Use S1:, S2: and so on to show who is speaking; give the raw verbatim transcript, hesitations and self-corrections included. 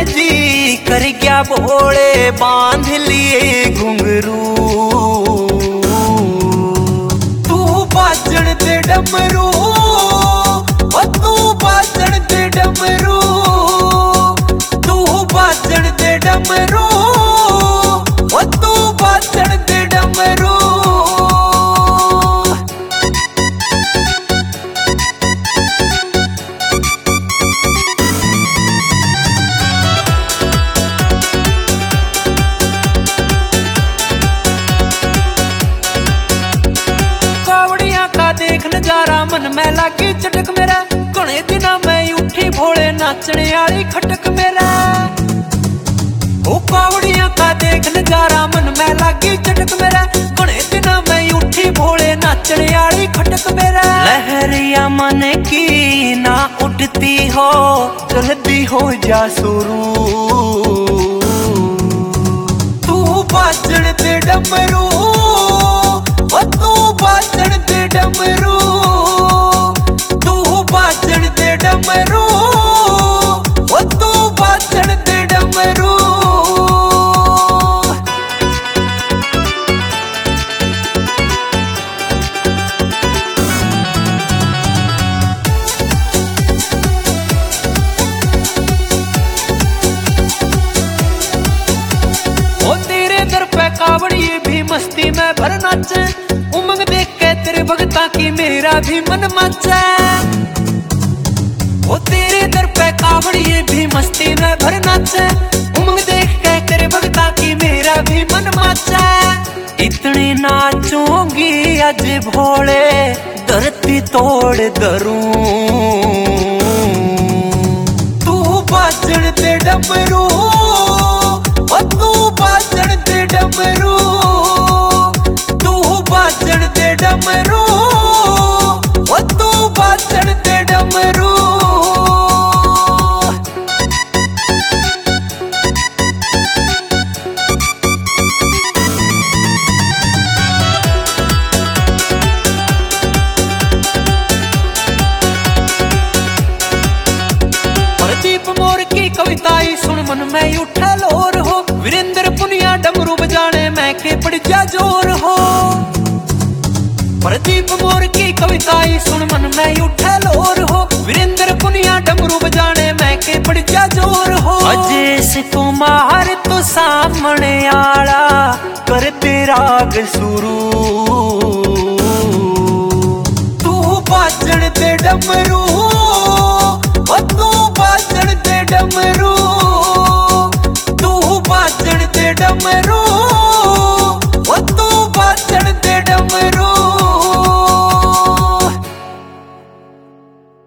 S1: जी कर गया भोले बांध लिए घुंघरू। तू बाजण दे डमरू ओ तू बाजण दे डमरू, तू बाजण दे डमरू ओ तू बाजण दे डमरू। देख नजारा मन में लागी चटक मेरा, घणे दिना में उठी भोले नाचने वाली खटक मेरा। ओ कावड़ियां का देख नजारा मन में लागी चटक मेरा, घणे दिना में उठी भोले नाचने वाली खटक मेरा। लहरिया मन की ना उठती हो जल्दी हो जा शुरू। तू बाजण दे डमरू ओ तू बाजण दे डमरू, तू बाजण दे डमरू ओ तू बाजण दे डमरू। ओ तेरे दर पे कावड़ी भी मस्ती में भर नाचे, उमंग देख के तेरे भगता की मेरा भी मन मचे। ओ तेरे दर पे कावड़ी भी मस्ती में भर नाचे, उमंग देख के तेरे भगता की मेरा भी मन मचे। इतनी नाचूंगी आज भोले धरती तोड़ दरूं। तू बाजण दे डमरू ओ तू बाजण दे डमरू, तू बाजण दे डमरू ओ तू बाजण दे डमरू। प्रदीप मोर की कविताई सुन मन में उठा लोर हो, वीरेंद्र पुनिया डमरू बजाने में के पड़ जा जोर हो। प्रदीप मोर की कविताई सुन मन में उठा लोर हो, वीरेंद्र पुनिया डमरू बजाने में के पड़ जा जोर हो। अजेश कुमार तो सामने आला कर दे राग शुरू। तू बाजण दे डमरू ओ तू बाजण दे डमरू, तू बाजण दे डमरू